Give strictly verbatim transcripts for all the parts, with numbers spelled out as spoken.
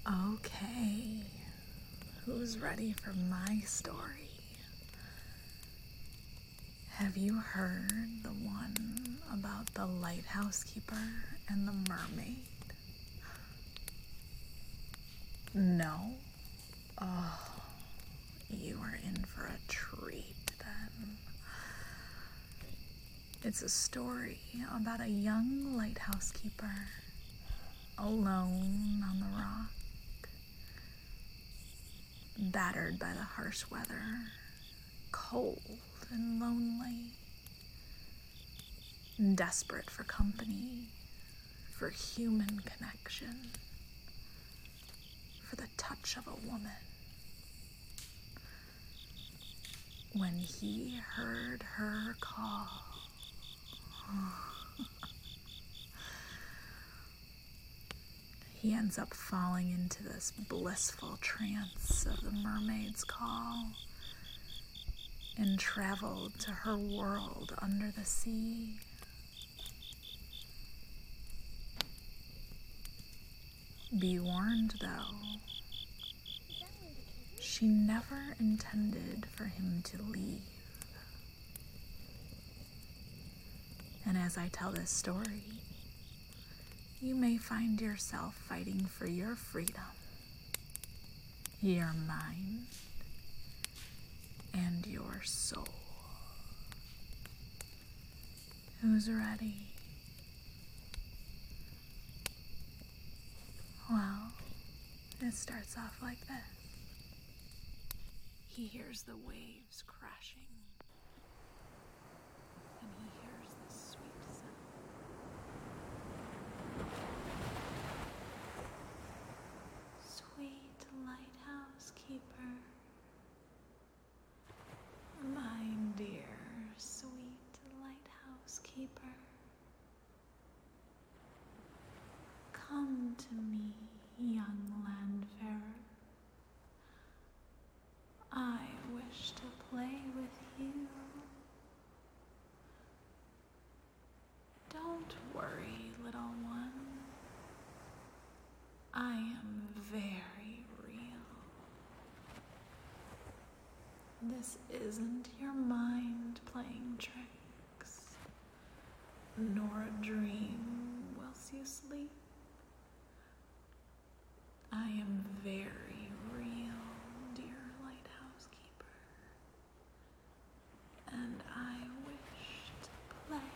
Okay, who's ready for my story? Have you heard the one about the lighthouse keeper and the mermaid? No? Oh, you are in for a treat then. It's a story about a young lighthouse keeper alone on the rock, battered by the harsh weather, cold and lonely, desperate for company, for human connection, for the touch of a woman. When he heard her call, he ends up falling into this blissful trance of the mermaid's call and traveled to her world under the sea. Be warned, though, she never intended for him to leave. And as I tell this story, you may find yourself fighting for your freedom, your mind, and your soul. Who's ready? Well, it starts off like this. He hears the waves crashing, and he hears the sweet sound. Sweet lighthouse keeper, my dear sweet lighthouse keeper, come to me, young landfarer. I wish to play with you. Don't worry, little one. I am very real. This isn't your mind playing tricks, nor a dream whilst you sleep. I am very real, dear lighthouse keeper, and I wish to play.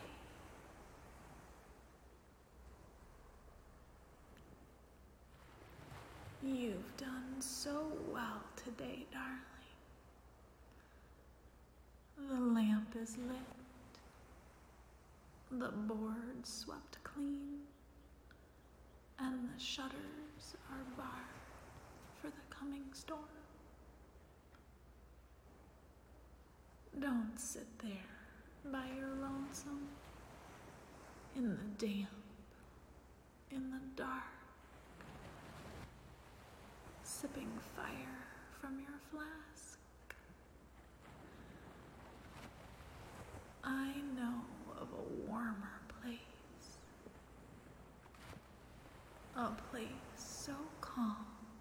You've done so well today, darling. The lamp is lit, the board swept clean, and the shutters are barred for the coming storm. Don't sit there by your lonesome, in the damp, in the dark, sipping fire from your flask. I know of a warmer place, a place so calm,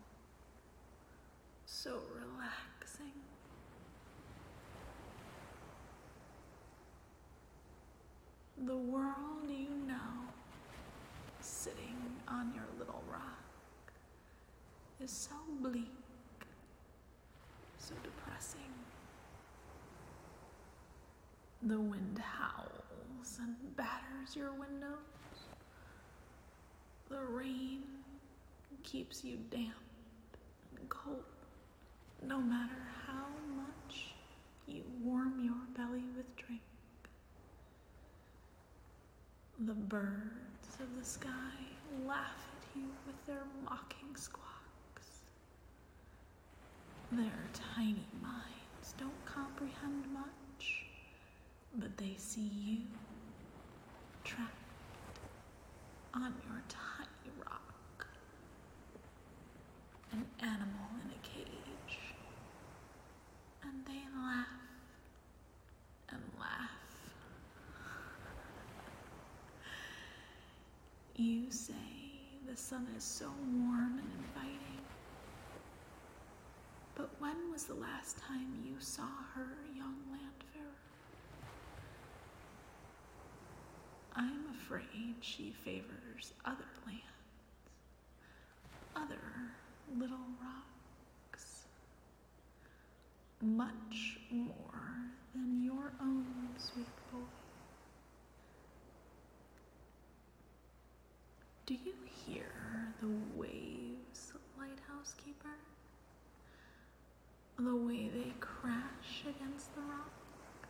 so relaxing. The world you know, sitting on your little rock, is so bleak, so depressing. The wind howls and batters your windows. The rain keeps you damp and cold, no matter how much you warm your belly with drink. The birds of the sky laugh at you with their mocking squawks. Their tiny minds don't comprehend much, but they see you trapped on your tiny rock, an animal in a cage, and they laugh and laugh. You say the sun is so warm and inviting, But when was the last time you saw her, young Landfarer? I'm afraid she favors other lands, other little rocks, much more than your own, sweet boy. Do you hear the waves, lighthouse keeper? The way they crash against the rocks,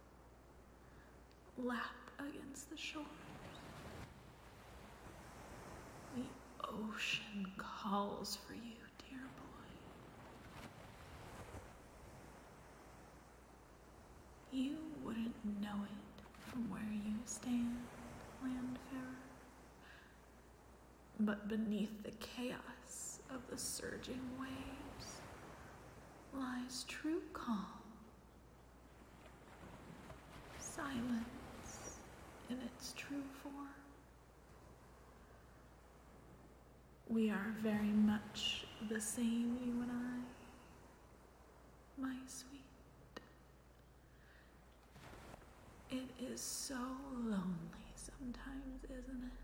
lap against the shores. The ocean calls for you, dear boy. You wouldn't know it from where you stand, Landfarer. But beneath the chaos of the surging waves lies true calm, silence in its true form. We are very much the same, you and I, my sweet. It is so lonely sometimes, isn't it?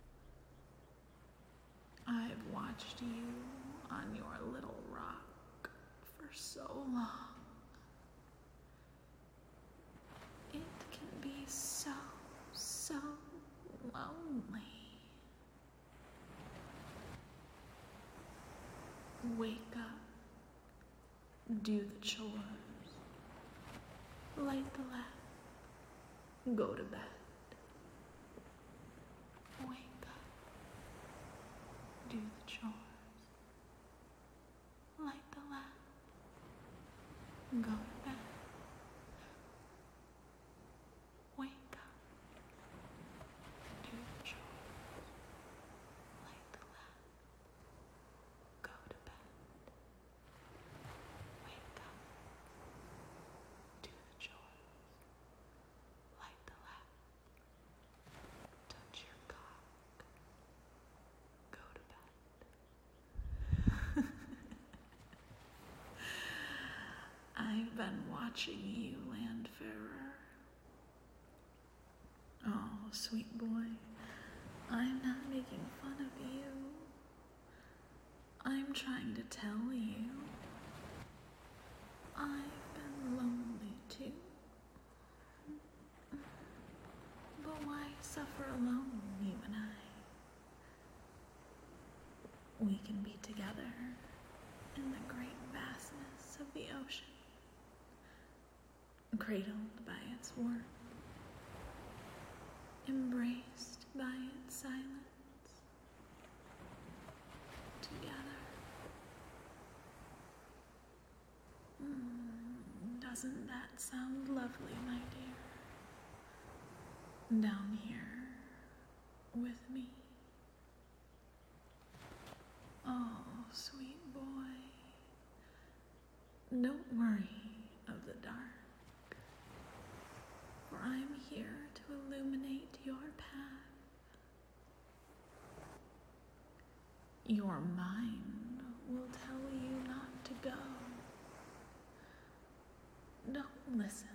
I've watched you on your little rock for so long. It can be so, so lonely. Wake up, do the chores, light the lamp, go to bed. Wake up, do the chores, light the lamp, go to bed. Wake up, do the chores, light the lamp, go to bed. Wake up, do the chores, light the lamp, touch your cock, go to bed. I've been watching you, Landfarer. Oh, sweet boy, I'm not making fun of you. I'm trying to tell you, I've been lonely too. But why suffer alone, you and I? We can be together in the great vastness of the ocean, cradled by its warmth, embraced by its silence, together. Mm, doesn't that sound lovely, my dear? Down here with me. Oh, sweet boy, don't worry of the dark, for I'm here to illuminate your path. Your mind will tell you not to go. Don't listen.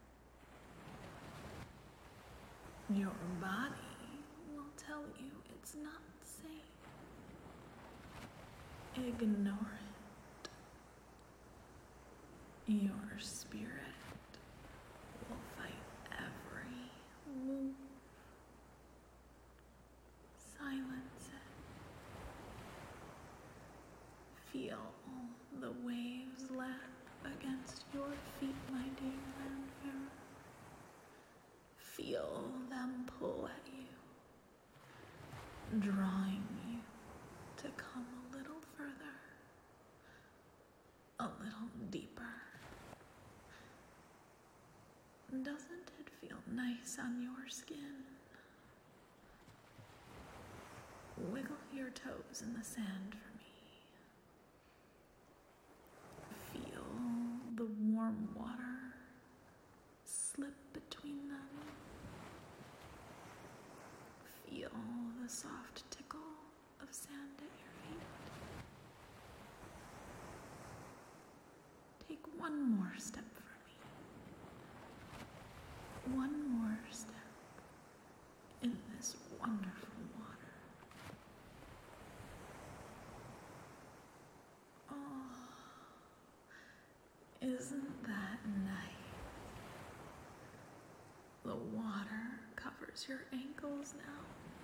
Your body will tell you it's not safe. Ignore it. Your spirit will fight every move. Silence it. Feel the waves lap against your feet, my dear Landfarer. Feel them pull at you, drawing you to come a little further, a little deeper. Doesn't it feel nice on your skin? Wiggle your toes in the sand for me. Feel the warm water slip between them. Feel the soft tickle of sand at your feet. one more step for me. One more step in this wonderful water. Oh, isn't that nice? The water covers your ankles now,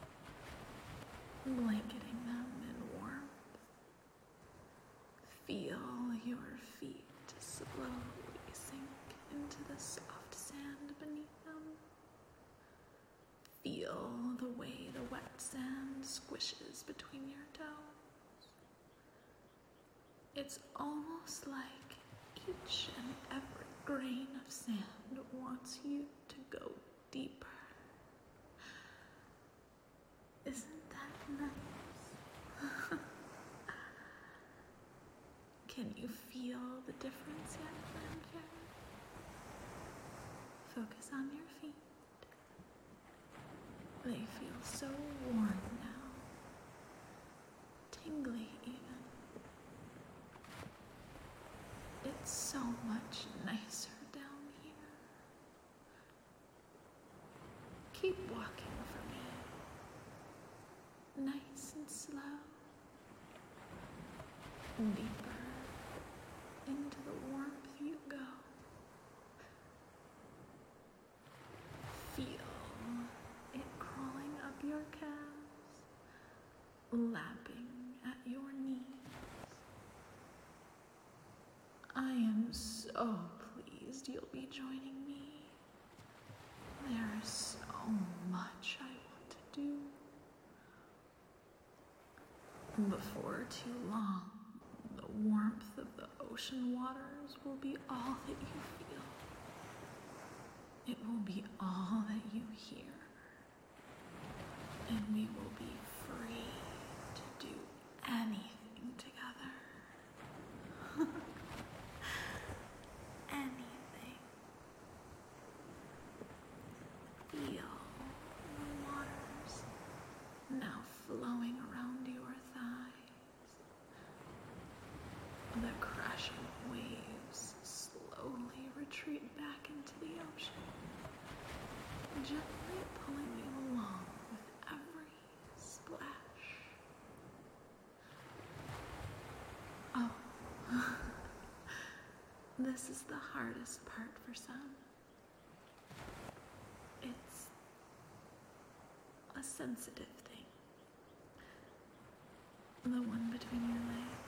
blanketing them in warmth. Feel your feet slowly sink into the soft sand beneath them. Feel the way the wet sand squishes between your toes. It's almost like each and every grain of sand wants you to go deeper. Isn't that nice? Can you feel the difference yet, Landfair? Focus on your feet. They feel so warm now. Tingly even. It's so much nicer down here. Keep walking for me. Nice and slow. Deeper into the warmth you go. Feel it crawling up your calves, lapping at your knees. I am so pleased you'll be joining me. There is so much I want to do. Before too long, the warmth of the ocean waters will be all that you feel. It will be all that you hear. And we will be free to do anything together. Anything. Feel the waters now flowing around your thighs. The crashing waves slowly retreat back into the ocean, gently pulling you along with every splash. Oh, this is the hardest part for some. It's a sensitive thing. The one between your legs.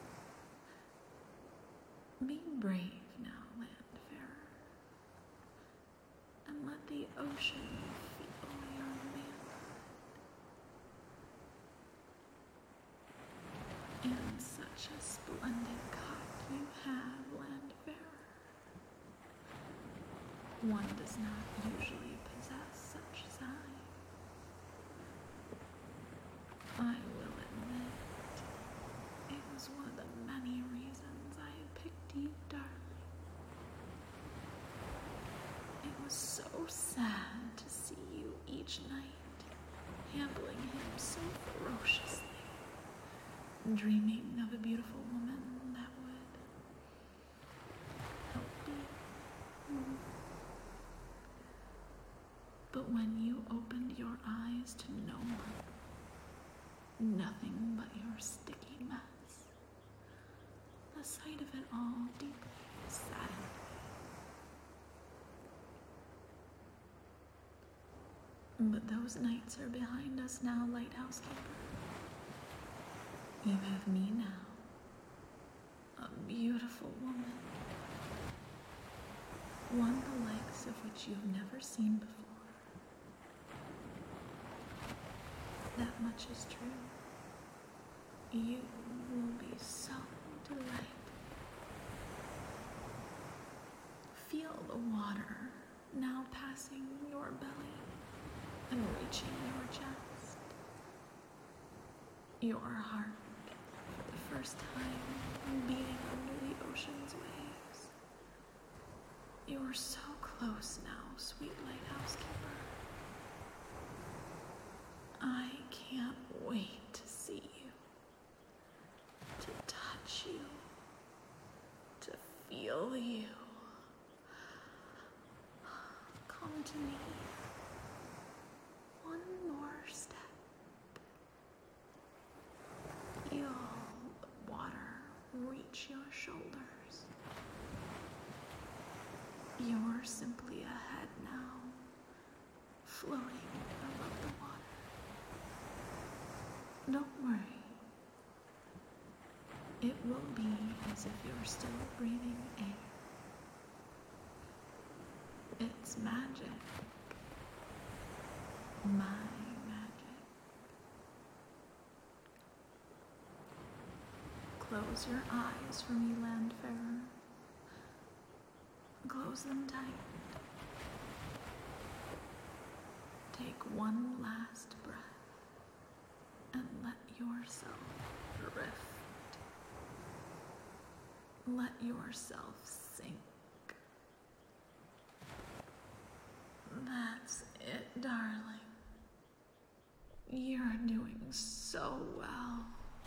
Be brave now, Landfarer, and let the ocean feel your manhood. And such a splendid cock you have, Landfarer. One does not usually possess such size. I will admit, it was one of the many reasons I had picked you, darling. It was so sad to see you each night, handling him so ferociously, dreaming of a beautiful woman that would help you. But when you opened your eyes to no one, nothing but your sticky mess, the sight of it all deeply saddened me. But those nights are behind us now, Lighthouse Keeper. You have me now, a beautiful woman, one the likes of which you've never seen before. That much is true. You will be so delighted. Feel the water now passing your belly and reaching your chest. Your heart, for the first time, beating under the ocean's waves. You're so close now, sweet Lighthouse Keeper. I can't wait to see you, to touch you, to feel you. shoulders. You're simply a head now, floating above the water. Don't worry. It will be as if you're still breathing air. It's magic. My magic. Close your eyes for me, Landfarer. Close them tight. Take one last breath and let yourself drift. Let yourself sink. That's it, darling. You're doing so well.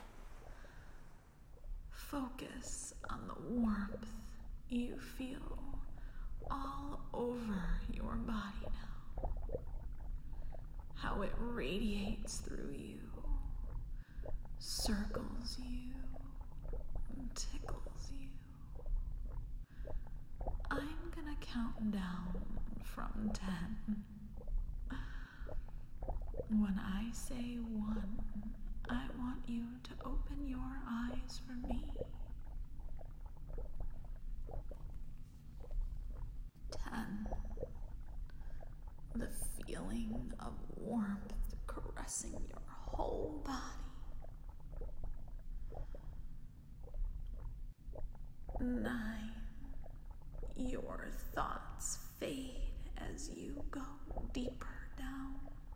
Focus on the warmth you feel all over your body now. How it radiates through you, circles you, tickles you. I'm gonna count down from ten. When I say one, I want you to open your eyes for me. Ten. The feeling of warmth caressing your whole body. Nine. Your thoughts fade as you go deeper down.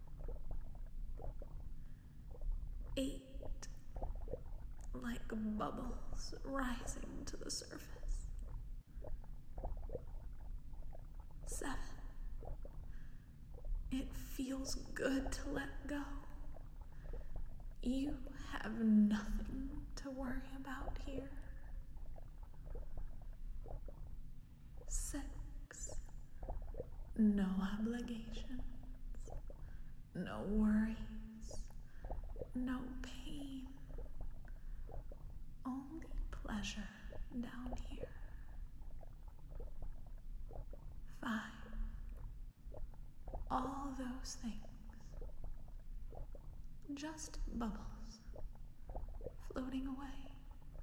Eight. Like bubbles rising to the surface. Seven. It feels good to let go. You have nothing to worry about here. Six. No obligations. No worries. No pain. Only pleasure down here. Five. All those things. Just bubbles floating away.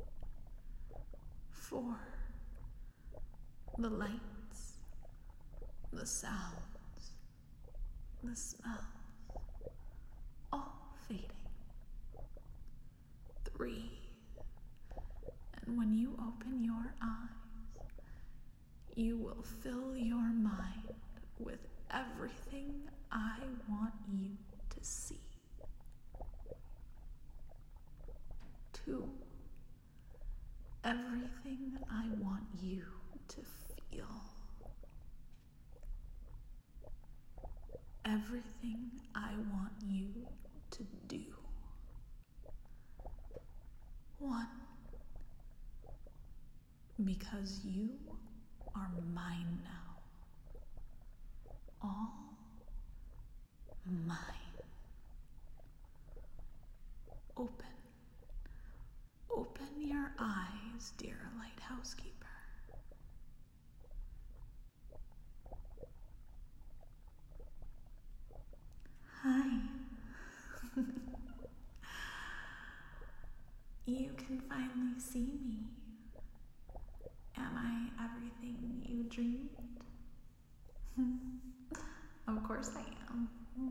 Four. The lights, the sounds, the smells, all fading. Three. And when you open your eyes, you will fill your mind with everything I want you to see. Two. Everything I want you to feel. Everything I want you to do. One. Because you are mine now. All mine. Open. Open your eyes, dear lighthouse keeper. Hi. You can finally see me. Am I everything you dreamed? Of course I am.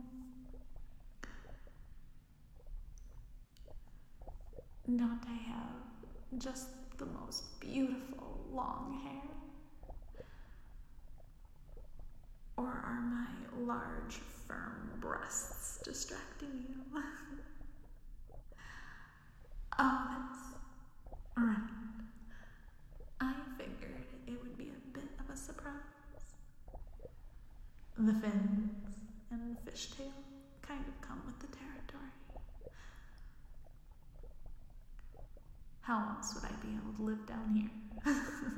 Don't I have just the most beautiful long hair? Or are my large, firm breasts distracting you? Oh, that's right. I figured it would be a bit of a surprise. The fins and fishtail kind of come with the territory. How else would I be able to live down here?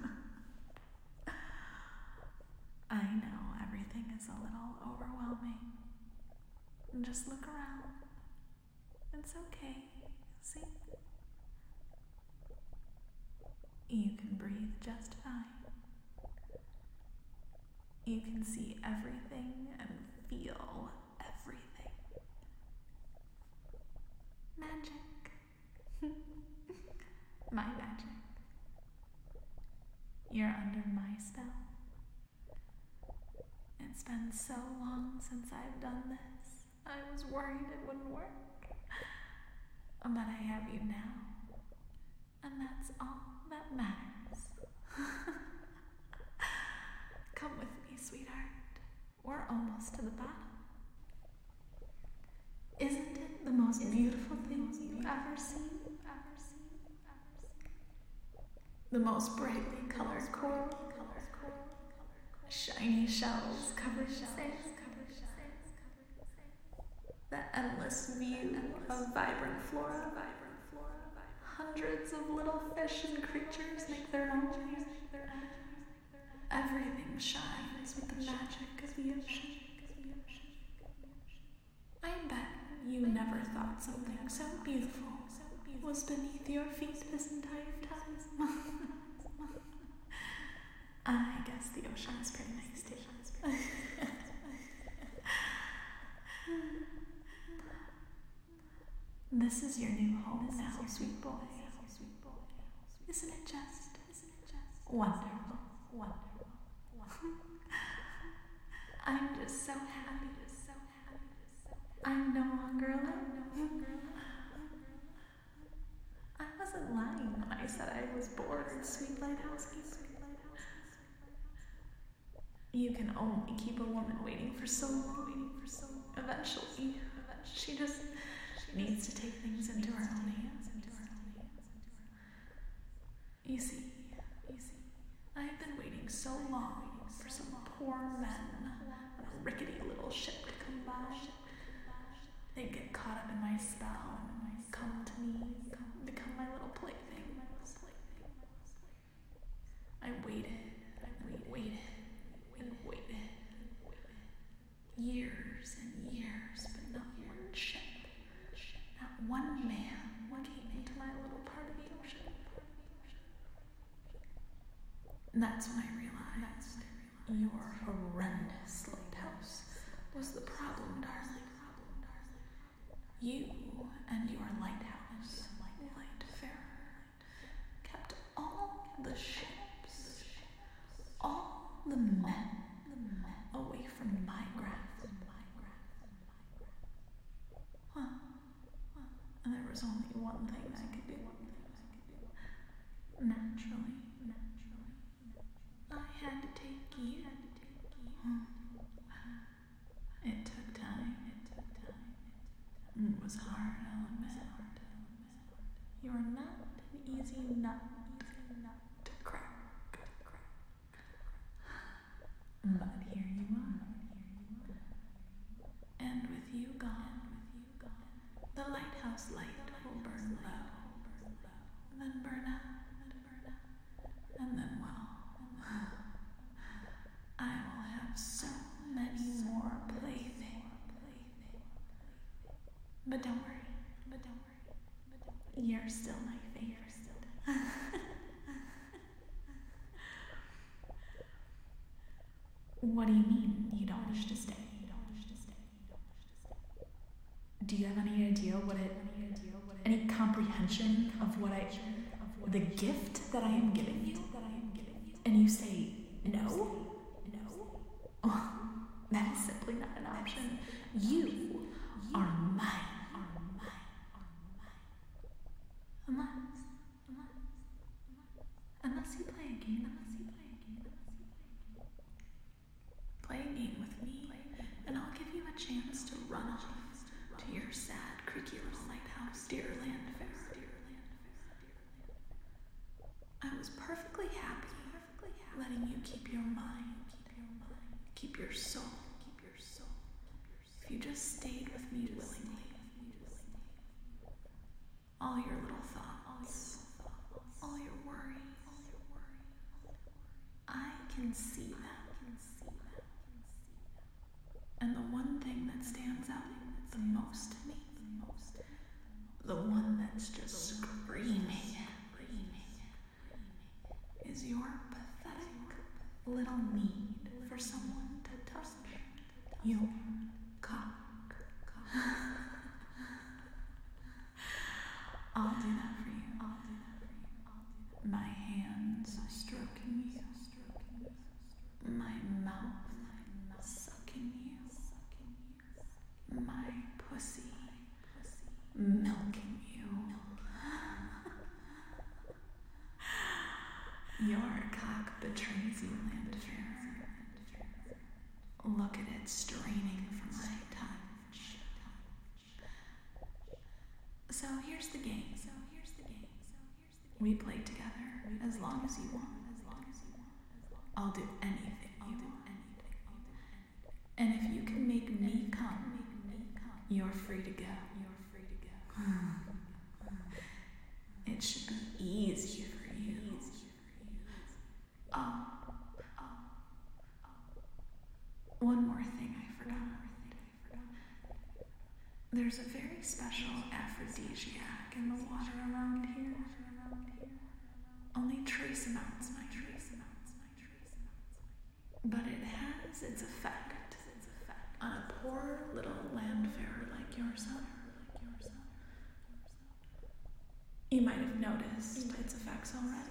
I know everything is a little overwhelming. Just look around. It's okay. See? You can breathe just fine. You can see everything and feel everything. Magic. My magic. You're under my spell. It's been so long since I've done this. I was worried it wouldn't work. But I have you now. And that's all that matters. Come with me, sweetheart. We're almost to the bottom. Isn't it the most beautiful thing you've ever seen? Ever seen? Ever seen? The most brightly colored coral, shiny shells covered in sand, the endless view of vibrant flora. Hundreds of little fish and creatures make their noise. Everything shines with the magic of the ocean. I bet you never thought something so beautiful was beneath your feet this entire time. I guess the ocean is pretty nice too. This is your new home now, sweet boy. Isn't it just wonderful? Wonderful. I'm just so happy. I'm no longer alone. I wasn't lying when I said I was bored, sweet lighthouse keeper. You can only keep a woman waiting for so long. Eventually, she just needs to take things into her own hands. You see, you see, I've been waiting so long for some poor men on a rickety little ship to come by. They get caught up in my spell and come to me, become my little playthings. I waited, I waited, and waited. Years and years, but not one ship, not one man came into my little part of the ocean. And that's when I realized your horrendous lighthouse was the problem, darling. You and your lighthouse, Lightfarer, kept all the ships, all the men away from my grasp. Huh. And there was only one thing I could do. Naturally, I had to take you. It took time. It was hard, I'll admit. You are not an easy nut to crack. But here you are. And with you gone, the lighthouse light will burn low, then burn out, and then, well, I will have so many more playthings. But don't worry, but don't worry, but don't worry. You're still my favorite. What do you mean you don't wish to stay? Do you have any idea what it, any comprehension of what I, the gift that I am giving you? And you say no? No? Oh, that is simply not an option. You are mine. Unless, unless, unless you play a game, unless you play a game, play a game with me, and I'll give you a chance to run off to your sad, creaky little lighthouse, dear Landfarer. I was perfectly happy, letting you keep your mind, keep your soul, if you just stayed with me willingly. All your little thoughts, all your worries, I can see them. And the one thing that stands out the most to me, the one that's just screaming, Your cock betrays you, Landfarer. Look at it straining for my touch. So here's the game. So here's the game. We play together as long as you want. I'll do anything you want. And if you can make me come, you're free to go. You're free to go. It should be easy for you. Oh, oh, one more thing I forgot. There's a very special aphrodisiac in the water around here. Only trace amounts, my trace amounts, my trace amounts. But it has its effect on a poor little landfarer like yourself. You might have noticed its effects already.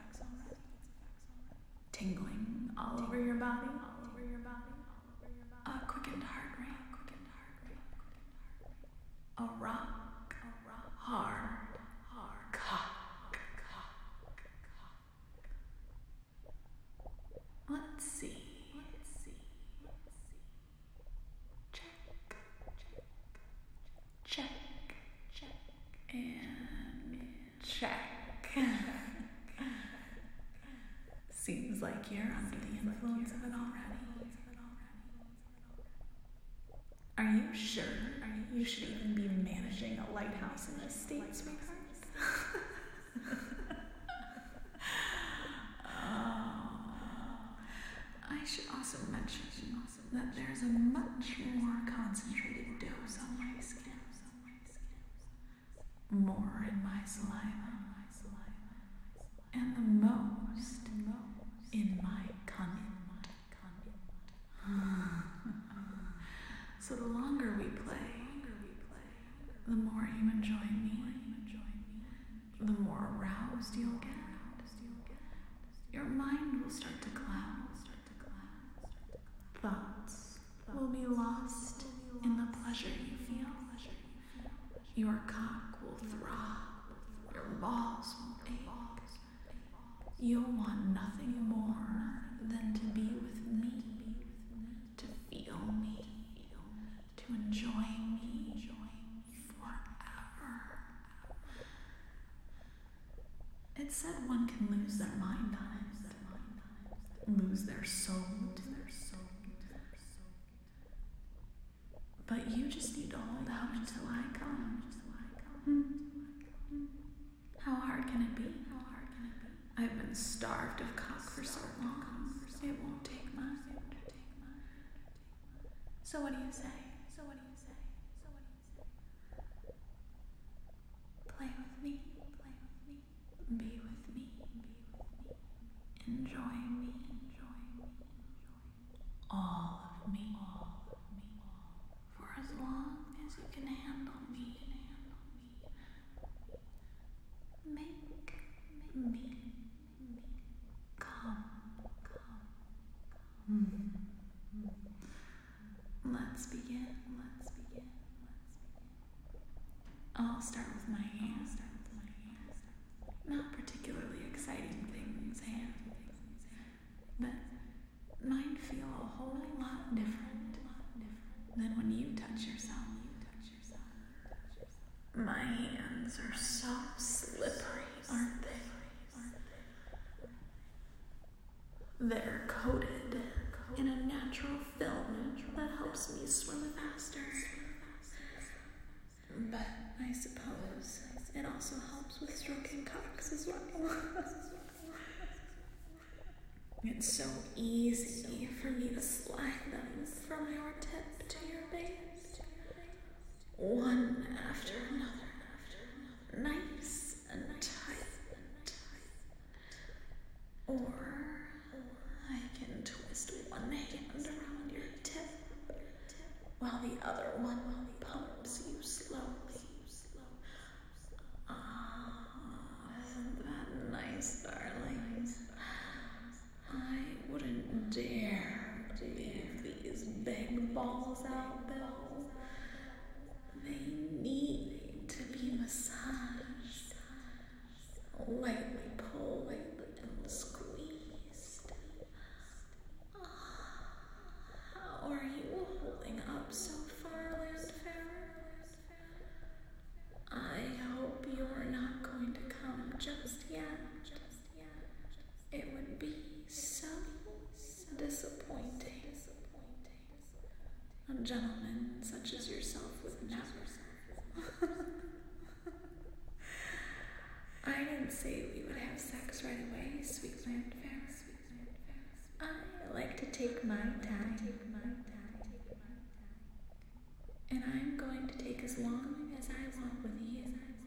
Tingling all over your body. A quickened heart rate. A rock. Hard. Cock. Let's see. Check. Check. And check. Seems like you're under the influence of it already. Are you sure you should even be managing a lighthouse in this state, sweetheart? Oh. I should also mention that there's a much more concentrated dose on my skin. More in my saliva. And the most in my cunt. So the longer we play, the more you enjoy me, the more aroused you'll get. Your mind will start to cloud. Thoughts will be lost in the pleasure you feel. Your cock will throb. Your balls will ache. You'll want nothing more than to be with me, to feel me, to enjoy me forever. It's said one can lose their mind on it, lose their soul to their soul. But you just need to hold out until I come. Hmm. How hard can it be? I've been starved of cock for so long. It won't take much. So what do you say? So what do you say? So what do you say? Play with me. Play with me. Be with me. Be with me. Enjoy me. Enjoy me. All of me. All of me. For as long as you can handle me. Make me come. Mm. Let's begin. Let's begin. Let's begin. I'll start with my hands. Start with my hands. Not particularly exciting things, hands, but mine feel a whole lot different than when you touch yourself. My hands are so slippery, aren't they? They're coated in a natural film that helps me swim faster. But I suppose it also helps with stroking cocks as well. It's so easy for me to slide them from your tip to your base. One after another, nice and tight. Or I can twist one hand around your tip while the other one pumps you slowly. Ah, isn't that nice, darling? I wouldn't dare leave these big balls out, Bill. They need time. And I'm going to take as long as I want with you.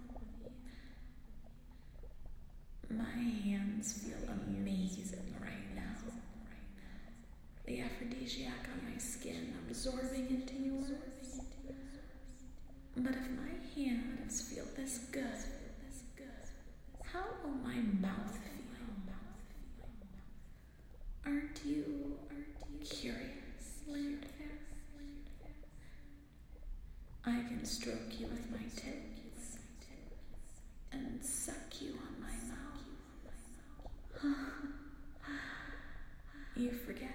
My hands feel amazing right now. The aphrodisiac on my skin absorbing into yours. But if my hands feel this good, how will my mouth feel? Aren't you curious, Landfair? I can stroke you with my tits and suck you on my mouth. You forget.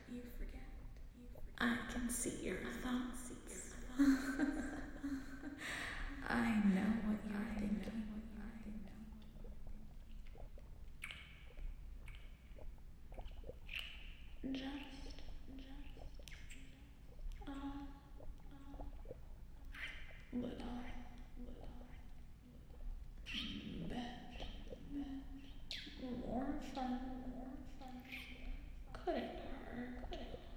I can see your thoughts. I know what you're thinking. Just, a little bit more fun. Couldn't hurt.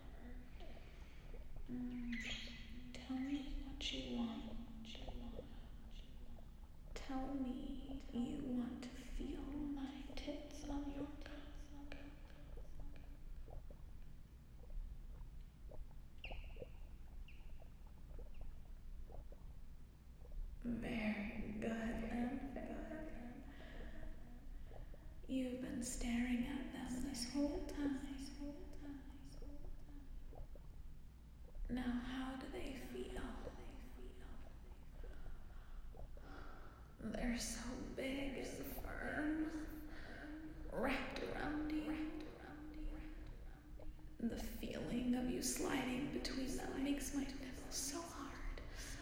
Mm. Tell me what you want. Tell me you want to feel my tits on your cock. Very good, Landfair. You've been staring at them this whole time. Now, how do they feel? They're so big and firm, wrapped around you. The feeling of you sliding between them makes my nipples so hard.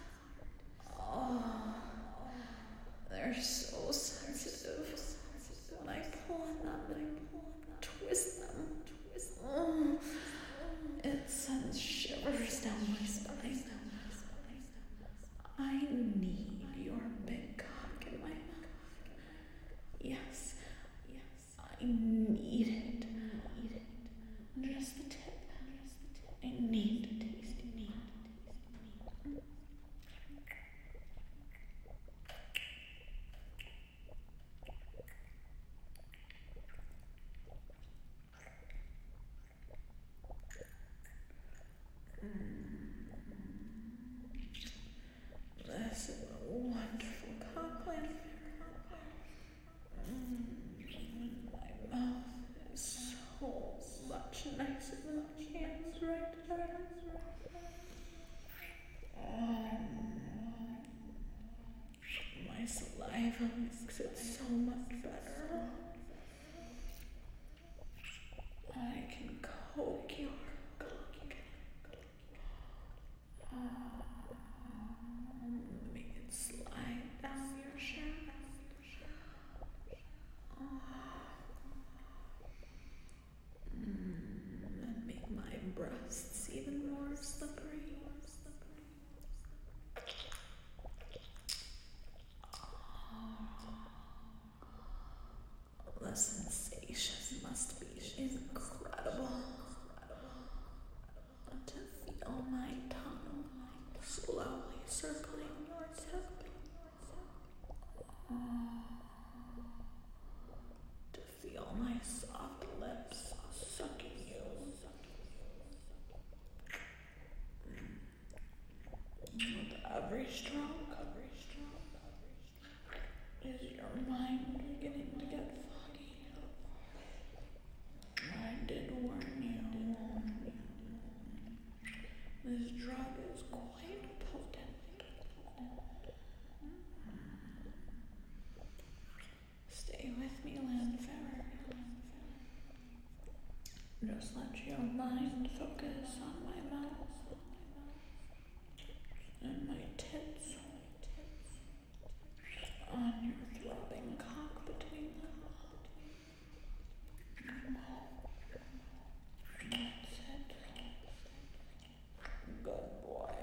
Oh, they're so sensitive. When I pull on them and twist them, oh, it sends shivers down my spine. I need your big cock in my mouth. Yes, yes, I need it. Just the tip. I need to taste it. This is a wonderful cock, Landfair. Mm, my mouth is so much nicer than my hands right there. Um, my saliva makes it so much better. I can coke your cock. Um, make it slide down your shaft. Mm, and make my breasts even more slippery. The sensation must be incredible. To feel my tongue slowly circling your tip. To feel my soft lips sucking you. With every stroke, is your mind beginning to get foggy? I did warn you. This drug is quite potent. Stay with me, Landfair. Just let your mind focus on my mouth and my tits, on your throbbing cock between them. That's it. Good boy.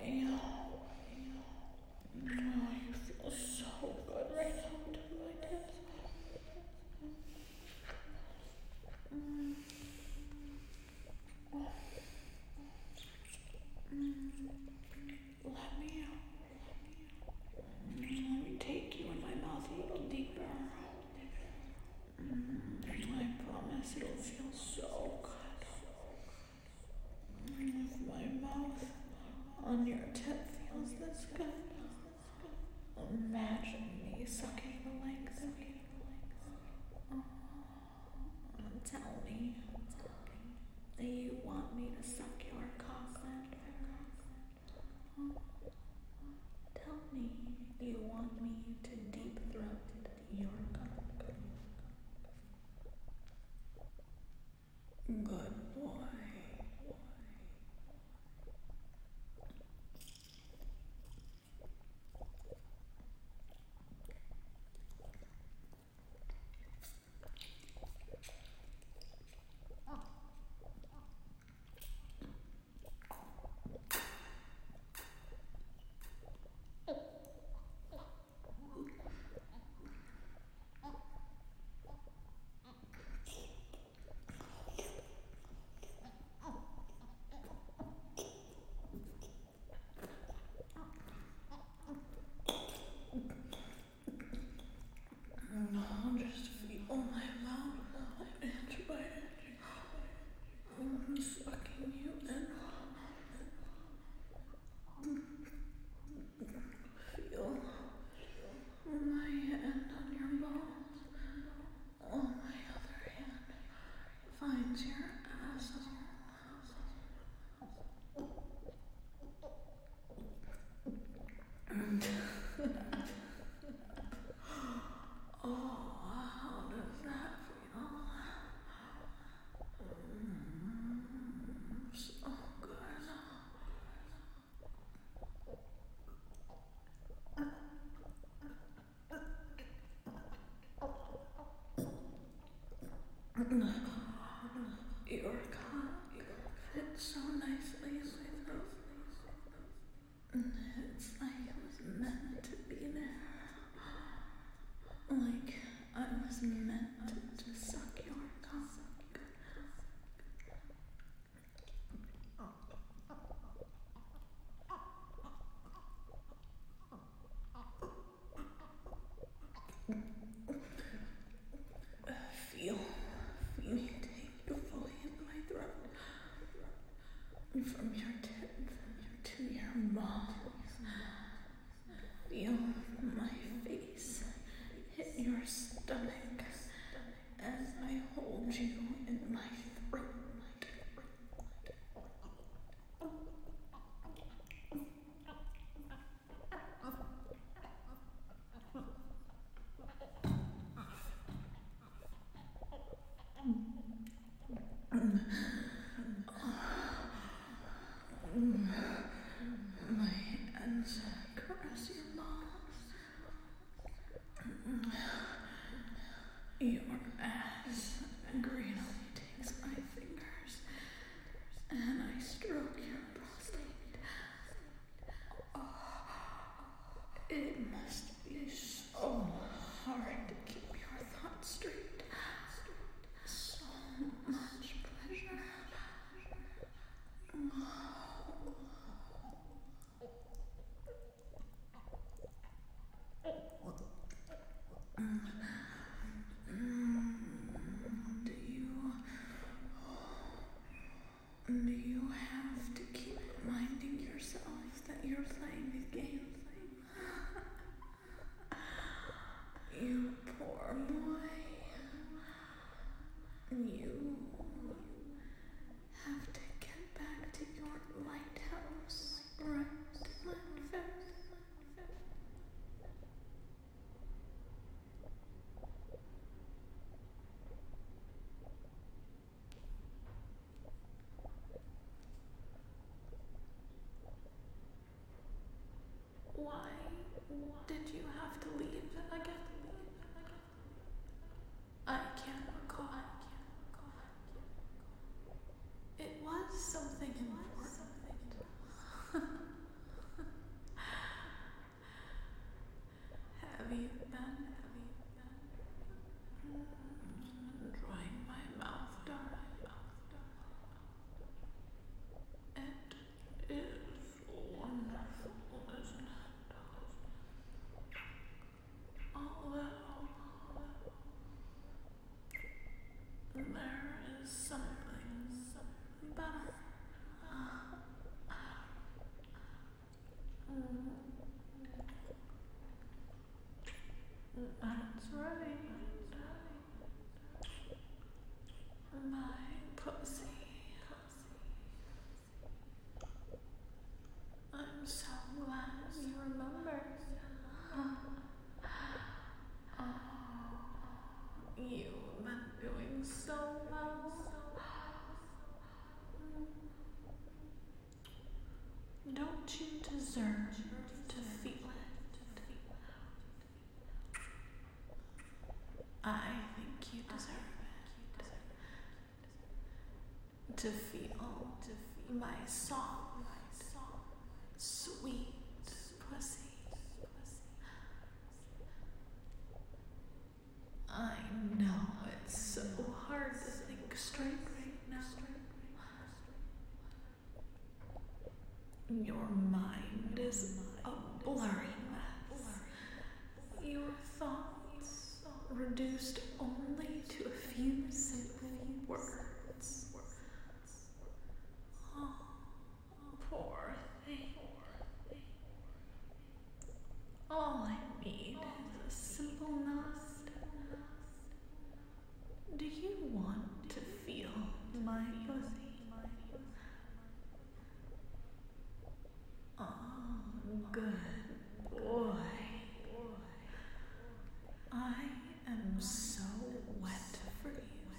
Oh, you feel so good right now between my tits. Mm. Oh. promise it'll feel so good. If my mouth on your tip feels this good, imagine me sucking the length of you. Oh, tell me that you want me to suck your cock and oh, tell me you want me to deep throat your cock. Good boy. I'll just feel my mouth inch by inch. I'm sucking you in. Feel my hand on your balls. Oh, my other hand finds your asshole. And oh, how does that feel? Mm, so good. Your cock fits so nicely in my throat. It's like it was meant to be there. Like I was meant to, to suck your cock. Feel, feel me take you fully into my throat. From your tip to your balls. Feel my face hit your stomach as I hold you in my throat. My hands caress your balls. Your ass greedily takes my fingers, and I stroke your prostate. Oh, it must be so hard to keep your thoughts straight. So much pleasure. Do you do you have to keep reminding yourself that you're playing a game? You poor boy. You have to get back to your lighthouse, right, Landfest? Why did you have to leave again? I can't recall. It was something important. Have you been enjoying my mouth, darling? It is wonderful, isn't it? Although there That's right. My pussy. I'm so glad you remember. Oh, you've been doing so well. Don't you deserve to feel it? I think you deserve it. To feel my soft, sweet pussy. I know it's so hard to think straight right now. Your mind is a blurry mess. Your thoughts reduced only to a few simple words. Oh, poor thing. All I need is a simple nod. Do you want to feel my pussy? Oh, good boy. I am so wet for you.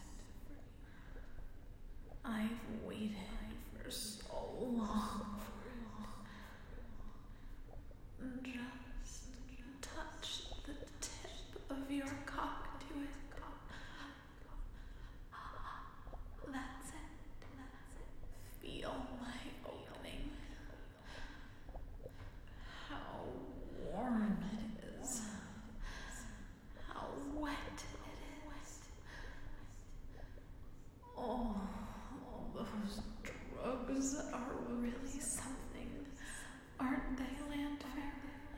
I've waited for so long. Just touch the tip of your cock to it. That's it. Feel my opening. How warm it is. How wet it is. Oh, those drugs are really something, aren't they, Landfair?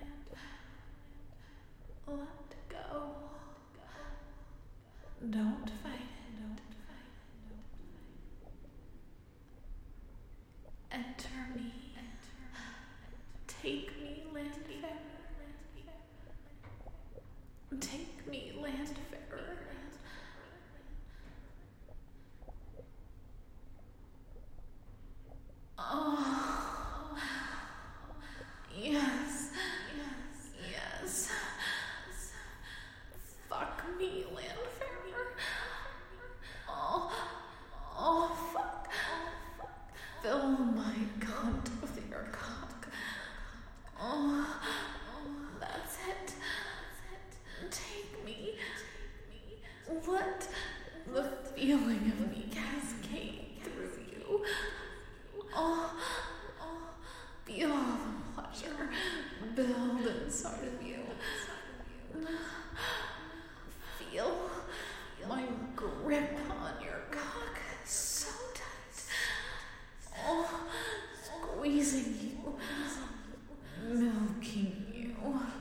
Let go. Don't fight it. Enter me. Take me, Landfair. Take me, Landfair. Oh, yes, yes, yes. Fuck me, Landfair. Oh, oh, fuck. Fill my cunt with your cock. Oh, that's it. Take me. Let the feeling of me cascade through you. Oh, feel the pleasure build inside of you. Feel my grip on your cock so tight. Oh, squeezing you, milking you.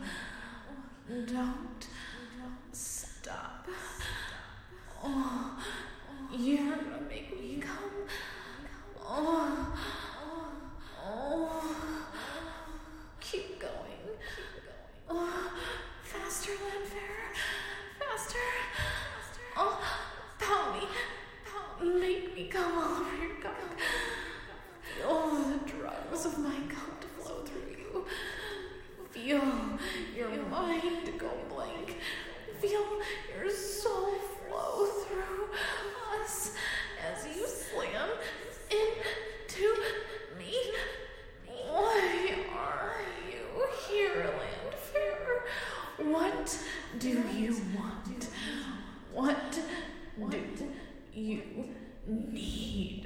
Don't stop. Oh, you're gonna make me come. Oh, oh, keep going. Oh, faster, Landfair. Faster. Oh, pound me. Pound me. Make me come all over your cock. Feel the drugs of my cock flow through you. Feel your mind go blank. Feel your soul flow through us as you slam into me. Why are you here, Landfair? What do you want? What do you need?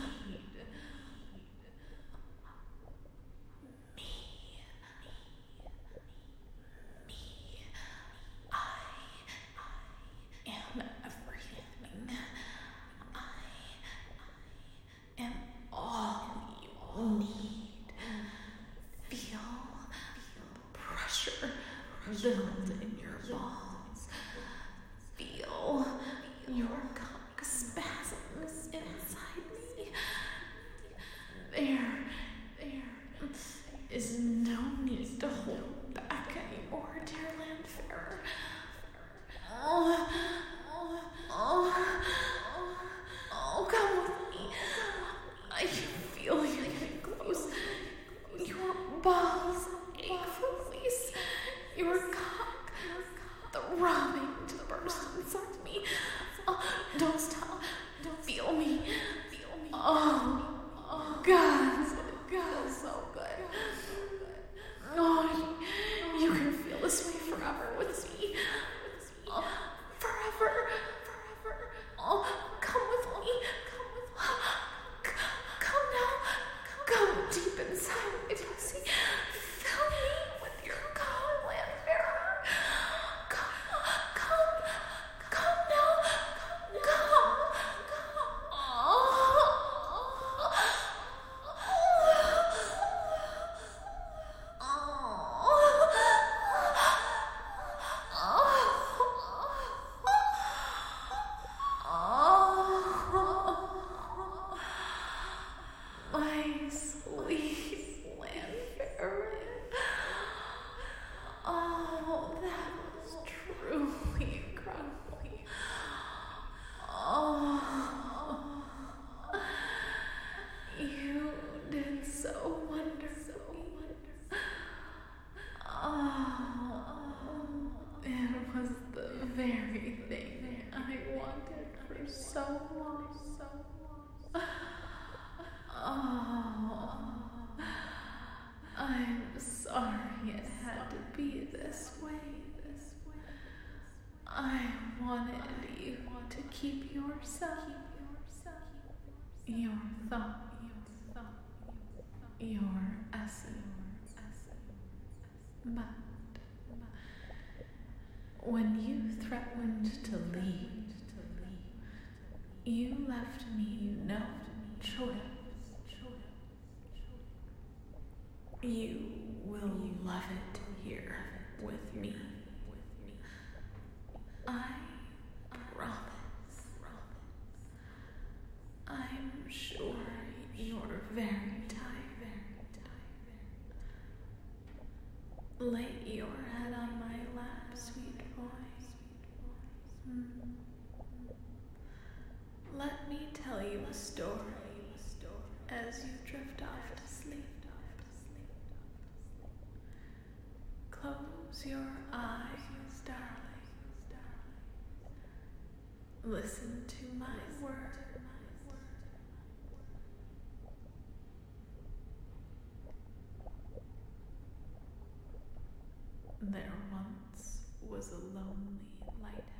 Build in your balls. Feel your cock spasms inside me. There, there is no need to hold back anymore, dear Landfair. throbbing to burst inside me. Oh, don't stop. Don't feel me. Feel me. Oh, oh God. God, so good. Oh, you can feel this way forever with me. Oh, forever. Forever. Oh, come with me. Come with me. Come now. Come deep inside me, Jessie. Fill me with your calm, Landfarer. Come, come, come now. Come, come. My sweet Landfarer. Oh, that was truly incredible. Oh, you did so wonderfully. Oh, it was the very thing I wanted for so long, so long. Oh, I'm sorry it had to be this way. This way. I wanted you to keep yourself, your thought, your essence. But when you threatened to leave, you left me no choice. You will love it here with me. I promise. I'm sure you're very tired. Lay your head on my lap, sweet boy. Mm. Let me tell you a story as you drift off to sleep. Close your eyes, darling. Listen to my words. There once was a lonely lighthouse